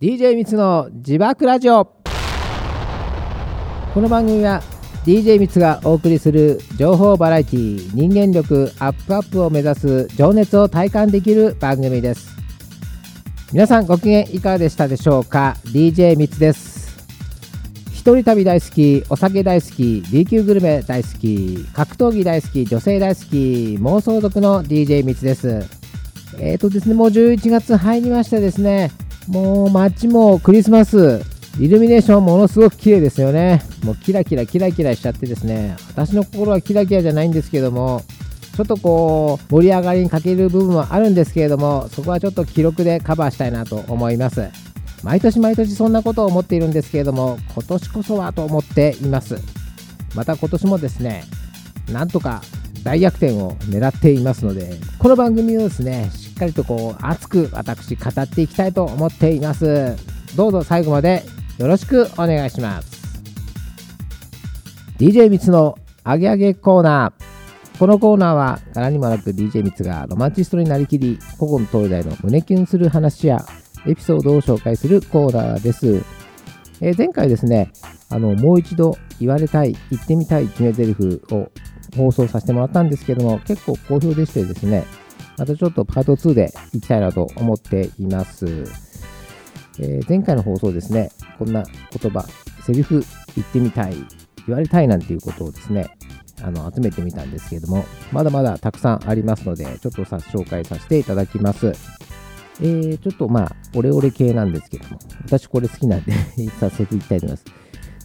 DJ みつの自爆ラジオ。この番組は DJ みつがお送りする情報バラエティ、人間力アップを目指す情熱を体感できる番組です。皆さんご機嫌いかがでしたでしょうか。 DJ みつです。一人旅大好き、お酒大好き、B 級グルメ大好き、格闘技大好き、女性大好き、妄想族の DJ みつです。ですね、もう11月入りましてですね、もう街もクリスマスイルミネーションものすごく綺麗ですよね。もうキラキラしちゃってですね、私の心はキラキラじゃないんですけども、ちょっとこう盛り上がりに欠ける部分もあるんですけれども、そこはちょっと記録でカバーしたいなと思います。毎年そんなことを思っているんですけれども、今年こそはと思っています。また今年もですね、なんとか大逆転を狙っていますので、この番組をですね、しっかりとこう熱く私語っていきたいと思っています。どうぞ最後までよろしくお願いします。 DJ みつのアゲアゲコーナー。このコーナーは柄にもなく DJ みつがロマンチストになりきり、古今東西の胸キュンする話やエピソードを紹介するコーナーです。前回ですね、もう一度言われたい、言ってみたい決め台詞を放送させてもらったんですけども、結構好評でしてですね、またちょっとパート2でいきたいなと思っています。前回の放送ですね、こんな言葉、セリフ言ってみたい、言われたいなんていうことをですね、集めてみたんですけれども、まだまだたくさんありますので、ちょっと紹介させていただきます。ちょっとオレオレ系なんですけども、私これ好きなんで早速いきたいと思います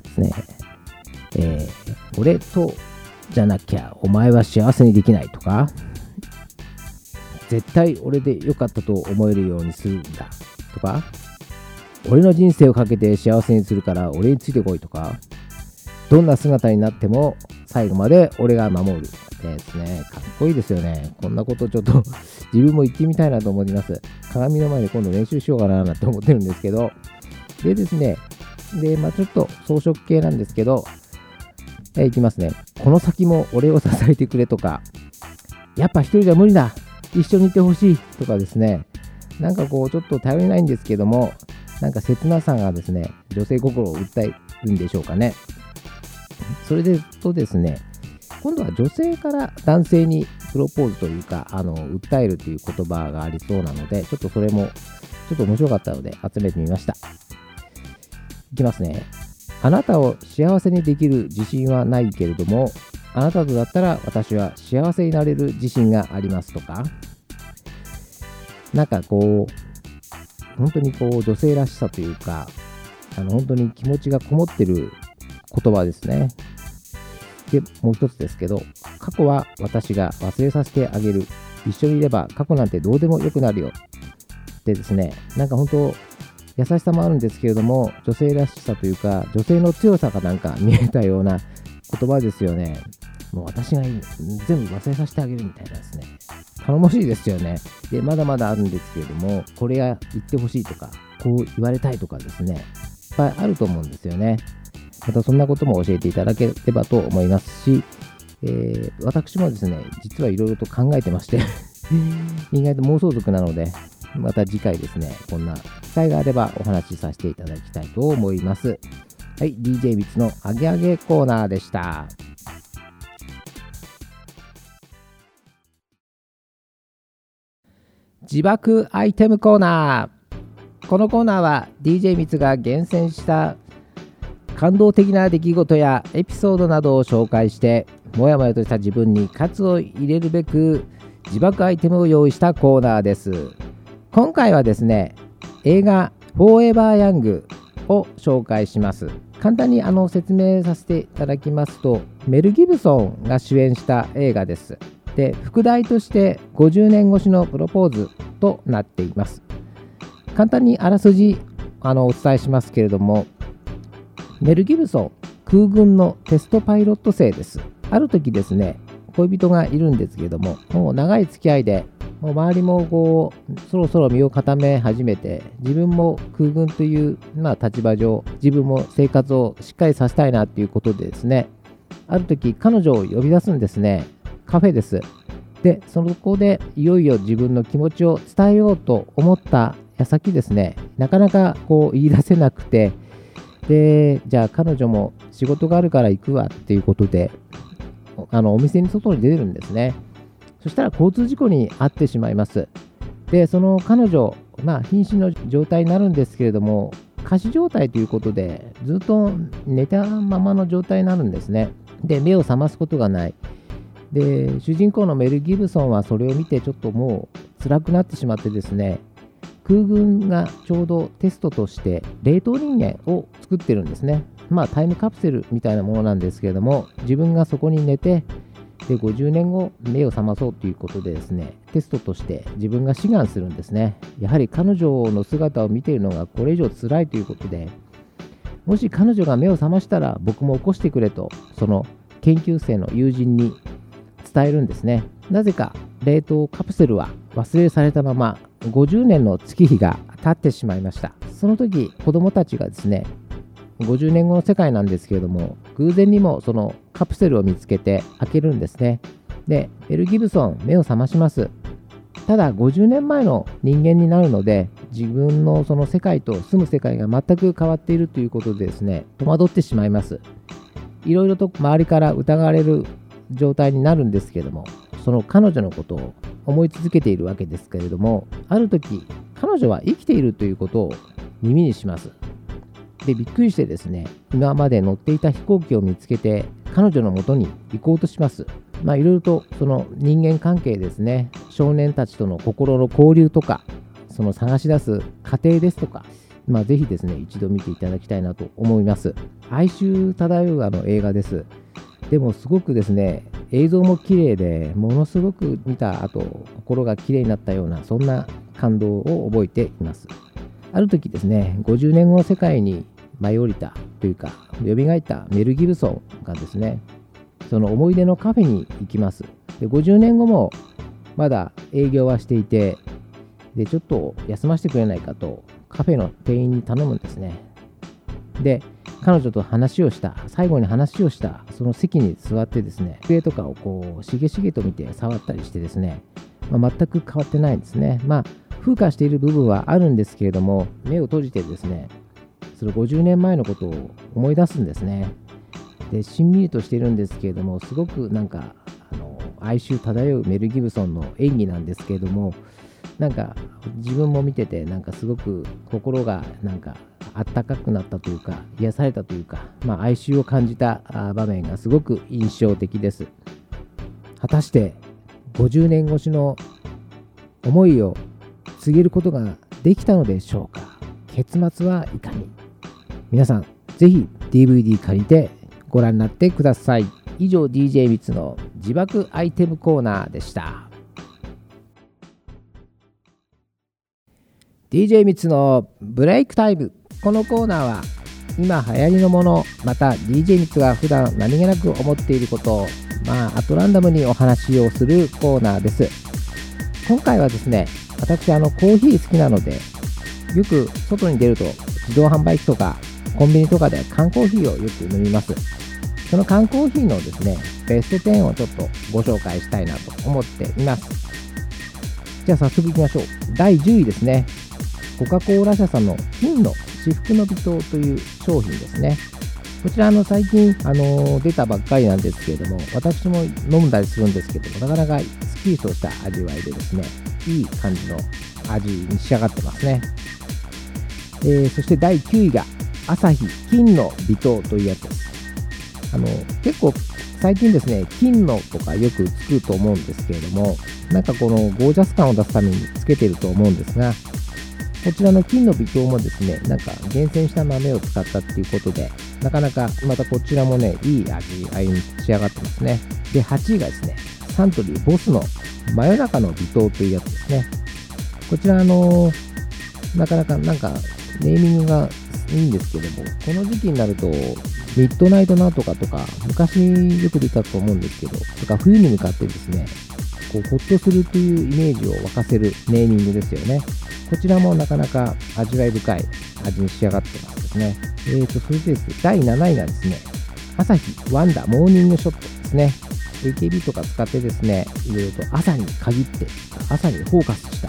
ですね。俺とじゃなきゃお前は幸せにできないとか、絶対俺で良かったと思えるようにするんだとか、俺の人生をかけて幸せにするから俺についてこいとか、どんな姿になっても最後まで俺が守るですね。かっこいいですよね。こんなことちょっと自分も言ってみたいなと思います。鏡の前で今度練習しようかななんて思ってるんですけど、でですね、ちょっと装飾系なんですけど、いきますね。この先も俺を支えてくれとか、やっぱ一人じゃ無理だ、一緒にいてほしいとかですね、なんかこうちょっと頼りないんですけども、なんか切なさがですね、女性心を訴えるんでしょうかね。それでとですね、今度は女性から男性にプロポーズというか、訴えるという言葉がありそうなので、ちょっとそれもちょっと面白かったので集めてみました。いきますね。あなたを幸せにできる自信はないけれども、あなたとだったら私は幸せになれる自信がありますとか、なんかこう本当にこう女性らしさというか、本当に気持ちがこもってる言葉ですね。で、もう一つですけど、過去は私が忘れさせてあげる。一緒にいれば過去なんてどうでもよくなるよ。でですね、なんか本当優しさもあるんですけれども、女性らしさというか、女性の強さがなんか見えたような言葉ですよね。もう私が全部忘れさせてあげるみたいなですね。頼もしいですよね。で、まだまだあるんですけれども、これが言ってほしいとか、こう言われたいとかですね、いっぱいあると思うんですよね。またそんなことも教えていただければと思いますし、私もですね、実はいろいろと考えてまして意外と妄想族なので、また次回ですね、こんな機会があればお話しさせていただきたいと思います。はい、DJ ビツのアゲアゲコーナーでした。自爆アイテムコーナー。このコーナーは DJ ビツが厳選した感動的な出来事やエピソードなどを紹介して、もやもやとした自分に喝を入れるべく自爆アイテムを用意したコーナーです。今回はですね、映画フォーエバーヤングを紹介します。簡単に説明させていただきますと、メル・ギブソンが主演した映画です。で、副題として50年越しのプロポーズとなっています。簡単にあらすじお伝えしますけれども、メル・ギブソン、空軍のテストパイロット生です。ある時ですね、恋人がいるんですけれども、もう長い付き合いで、もう周りもこうそろそろ身を固め始めて、自分も空軍という、立場上、自分も生活をしっかりさせたいなということでですね、ある時彼女を呼び出すんですね。カフェです。で、そこでいよいよ自分の気持ちを伝えようと思った矢先ですね、なかなかこう言い出せなくて、で、じゃあ彼女も仕事があるから行くわっていうことで、お店に外に出てるんですね。そしたら交通事故に遭ってしまいます。で、その彼女、瀕死の状態になるんですけれども、仮死状態ということで、ずっと寝たままの状態になるんですね。で、目を覚ますことがない。で、主人公のメル・ギブソンはそれを見てちょっともう辛くなってしまってですね、空軍がちょうどテストとして冷凍人間を作ってるんですね。タイムカプセルみたいなものなんですけれども、自分がそこに寝て、で50年後目を覚まそうということでですね、テストとして自分が志願するんですね。やはり彼女の姿を見ているのがこれ以上辛いということで、もし彼女が目を覚ましたら僕も起こしてくれと、その研究生の友人に伝えるんですね。なぜか冷凍カプセルは忘れされたまま50年の月日が経ってしまいました。その時子供たちがですね、50年後の世界なんですけれども、偶然にもそのカプセルを見つけて開けるんですね。で、メル・ギブソン目を覚まします。ただ50年前の人間になるので、自分のその世界と住む世界が全く変わっているということでですね、戸惑ってしまいます。いろいろと周りから疑われる状態になるんですけれども、その彼女のことを思い続けているわけですけれども、ある時彼女は生きているということを耳にします。で、びっくりしてですね、今まで乗っていた飛行機を見つけて彼女の元に行こうとします。いろいろとその人間関係ですね、少年たちとの心の交流とか、その探し出す過程ですとか、ぜひですね、一度見ていただきたいなと思います。哀愁漂う映画です。でもすごくですね、映像も綺麗で、ものすごく見た後、心が綺麗になったような、そんな感動を覚えています。ある時ですね、50年後の世界に舞い降りたというか、蘇ったメル・ギブソンがですね、その思い出のカフェに行きます。で、50年後もまだ営業はしていて、で、ちょっと休ませてくれないかとカフェの店員に頼むんですね。で、彼女と最後に話をしたその席に座ってですね、机とかをこうしげしげと見て触ったりしてですね、全く変わってないんですね。風化している部分はあるんですけれども、目を閉じてですね、その50年前のことを思い出すんですね。で、しんみりとしているんですけれども、すごく哀愁漂うメル・ギブソンの演技なんですけれども、自分も見ててすごく心があったかくなったというか、癒されたというか、哀愁を感じた場面がすごく印象的です。果たして50年越しの思いを告げることができたのでしょうか。結末はいかに。皆さんぜひ DVD 借りてご覧になってください。以上 DJ ミツの自爆アイテムコーナーでした。DJ ミツのブレイクタイム。このコーナーは今流行りのもの、また DJ ミツが普段何気なく思っていることをアトランダムにお話をするコーナーです。今回はですね、私コーヒー好きなので、よく外に出ると自動販売機とかコンビニとかで缶コーヒーをよく飲みます。その缶コーヒーのですね、ベスト10をちょっとご紹介したいなと思っています。じゃあ早速いきましょう。第10位ですね。コカ・コーラ社さんの金の至福の微糖という商品ですね。こちら最近出たばっかりなんですけれども、私も飲んだりするんですけども、なかなかすっきりとした味わいでですね、いい感じの味に仕上がってますね。そして第9位がアサヒ金の微糖というやつです。結構最近ですね、金のとかよくつくと思うんですけれども、このゴージャス感を出すためにつけてると思うんですが、こちらの金の微糖もですね、厳選した豆を使ったっていうことで、なかなかまたこちらもね、いい味合いに仕上がってますね。で、8位がですね、サントリーボスの真夜中の微糖というやつですね。こちらなかなかネーミングがいいんですけども、この時期になるとミッドナイトなんとかとか昔よく出たと思うんですけど、とか冬に向かってですね、こうホッとするというイメージを沸かせるネーミングですよね。こちらもなかなか味わい深い味に仕上がってますですね。それでですね、第7位がですね、アサヒワンダモーニングショットですね。AKB とか使ってですね、いろいろと朝に限って、朝にフォーカスした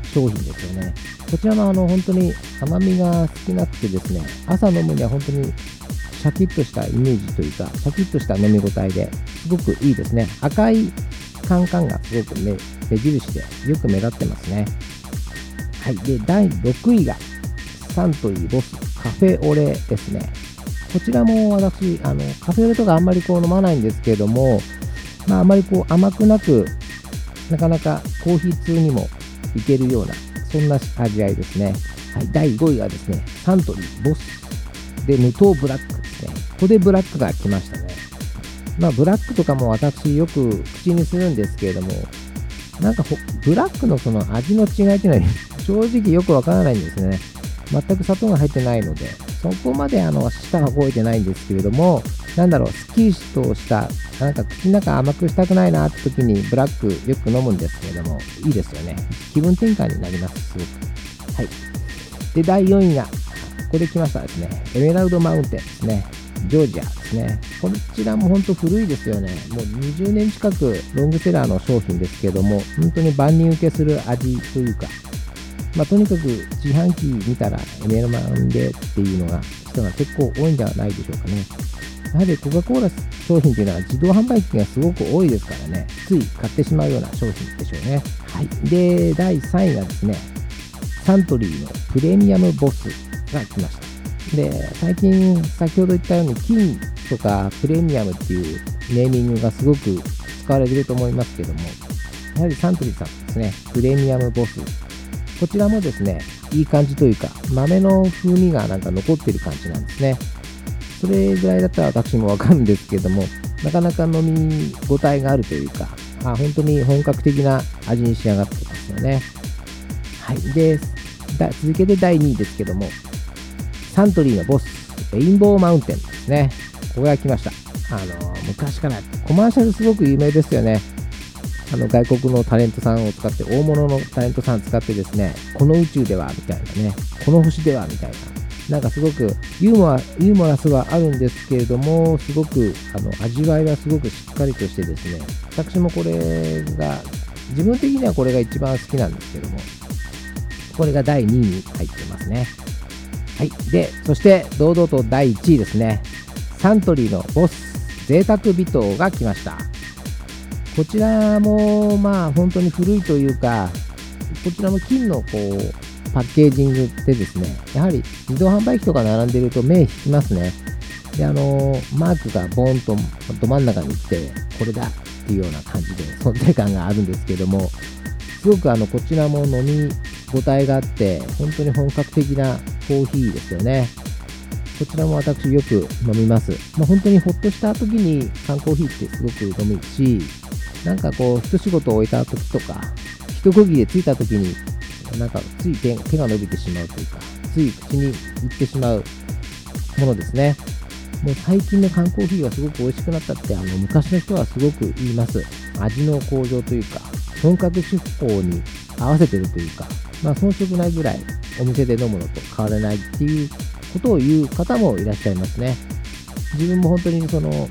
商品ですよね。こちらも本当に甘みが少なくてですね、朝飲むには本当にシャキッとしたイメージというか、シャキッとした飲み応えですごくいいですね。赤いカンカンがすごく目印でよく目立ってますね。はい。で、第6位がサントリーボスカフェオレですね。こちらも私、カフェオレとかあんまり飲まないんですけれども、あまり甘くなく、なかなかコーヒー通にもいけるような、そんな味わいですね。はい。第5位がですね、サントリーボスで無糖ブラックですね。ここでブラックが来ましたね。ブラックとかも私よく口にするんですけれども、なんかブラックのその味の違いっていうのは正直よくわからないんですね。全く砂糖が入ってないので、そこまで舌は覚えてないんですけれども、すっきりとした、口の中甘くしたくないなって時にブラックよく飲むんですけれども、いいですよね。気分転換になります、すごく。はい。で、第4位が、ここで来ましたですね。エメラルドマウンテンですね。ジョージアですね。こちらも本当古いですよね。もう20年近くロングセラーの商品ですけども、本当に万人受けする味というか、とにかく自販機見たらエメラルドでっていうのが人が結構多いんではないでしょうかね。やはりコカ・コーラ商品というのは自動販売機がすごく多いですからね、つい買ってしまうような商品でしょうね。はい。で、第3位がですね、サントリーのプレミアムボスが来ました。で、最近先ほど言ったように金とかプレミアムっていうネーミングがすごく使われていると思いますけども、やはりサントリーさんですね、プレミアムボス。こちらもですね、いい感じというか、豆の風味が残っている感じなんですね。それぐらいだったら私もわかるんですけども、なかなか飲み応えがあるというか、本当に本格的な味に仕上がっていますよね。はい。で、続けて第2位ですけども、サントリーのボス、レインボーマウンテンですね。ここが来ました。昔からコマーシャルすごく有名ですよね。外国のタレントさんを使って、大物のタレントさんを使ってですね、この宇宙ではみたいなね、この星ではみたいな、すごくユーモラスはあるんですけれども、すごく味わいはすごくしっかりとしてですね、私もこれが、自分的にはこれが一番好きなんですけども、これが第2位に入ってますね。はい。で、そして堂々と第1位ですね。サントリーのボス贅沢微糖が来ました。こちらも本当に古いというか、こちらも金のパッケージングでですね、やはり自動販売機とか並んでると目引きますね。で、マークがボーンとど真ん中に来て、これだっていうような感じで存在感があるんですけども、すごくこちらも飲み応えがあって、本当に本格的なコーヒーですよね。こちらも私よく飲みます。本当にほっとした時に缶コーヒーってすごく飲むし、一仕事を終えた時とか、一区切りでついた時に、つい手が伸びてしまうというか、つい口にいってしまうものですね。もう最近の缶コーヒーはすごく美味しくなったって、昔の人はすごく言います。味の向上というか、本格出向に合わせてるというか、遜色ないぐらいお店で飲むのと変わらないっていうことを言う方もいらっしゃいますね。自分も本当に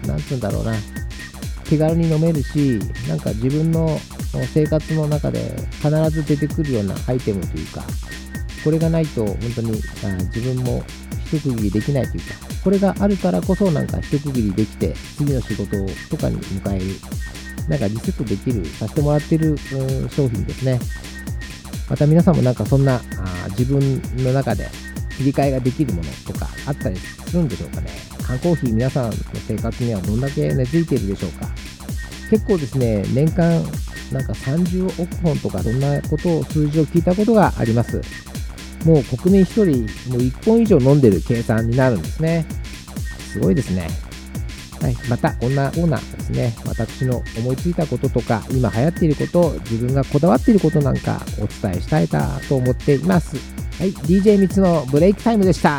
手軽に飲めるし、自分の生活の中で必ず出てくるようなアイテムというか、これがないと本当に自分も一区切りできないというか、これがあるからこそ一区切りできて次の仕事とかに迎える、リセットできる、させてもらっている商品ですね。また皆さんもそんな自分の中で切り替えができるものとかあったりするんでしょうかね。缶コーヒー皆さんの生活にはどんだけ根付いているでしょうか。結構ですね、年間30億本とかそんな数字を聞いたことがあります。もう国民1人もう1本以上飲んでる計算になるんですね。すごいですね。はい、またこんなコーナーですね、私の思いついたこととか、今流行っていること、自分がこだわっていることなんかお伝えしたいと思っています。はい、DJ みつのブレイクタイムでした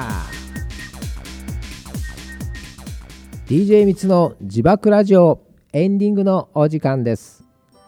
。DJ みつの自爆ラジオエンディングのお時間です。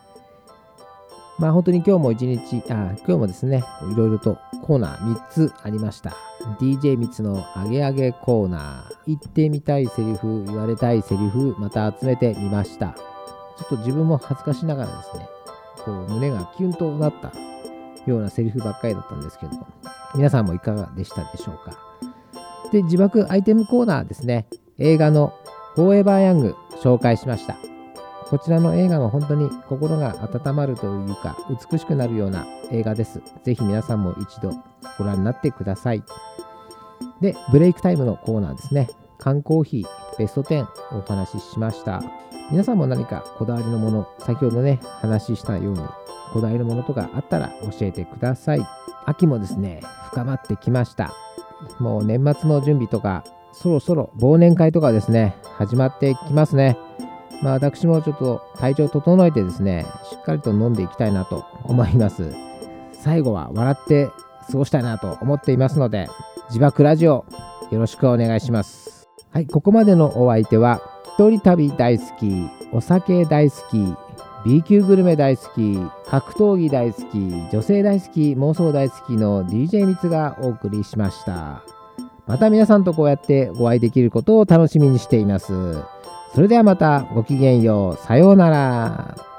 本当に今日もですね、いろいろとコーナー3つありました。DJ みつのアゲアゲコーナー、言ってみたいセリフ、言われたいセリフ、また集めてみました。ちょっと自分も恥ずかしながらですね、胸がキュンとなったようなセリフばっかりだったんですけど、皆さんもいかがでしたでしょうか。で、自爆アイテムコーナーですね。映画のフォーエバーヤング紹介しました。こちらの映画は本当に心が温まるというか美しくなるような映画です。ぜひ皆さんも一度ご覧になってください。で、ブレイクタイムのコーナーですね。缶コーヒーベスト10をお話ししました。皆さんも何かこだわりのもの、先ほどね話したようにこだわりのものとかあったら教えてください。秋もですね深まってきました。もう年末の準備とかそろそろ忘年会とかですね始まってきますね。私もちょっと体調整えてですねしっかりと飲んでいきたいなと思います。最後は笑って過ごしたいなと思っていますので、自爆ラジオよろしくお願いします。はい、ここまでのお相手は一人旅大好き、お酒大好き、B 級グルメ大好き、格闘技大好き、女性大好き、妄想大好きの DJ みつがお送りしました。また皆さんとこうやってお会いできることを楽しみにしています。それではまたごきげんよう。さようなら。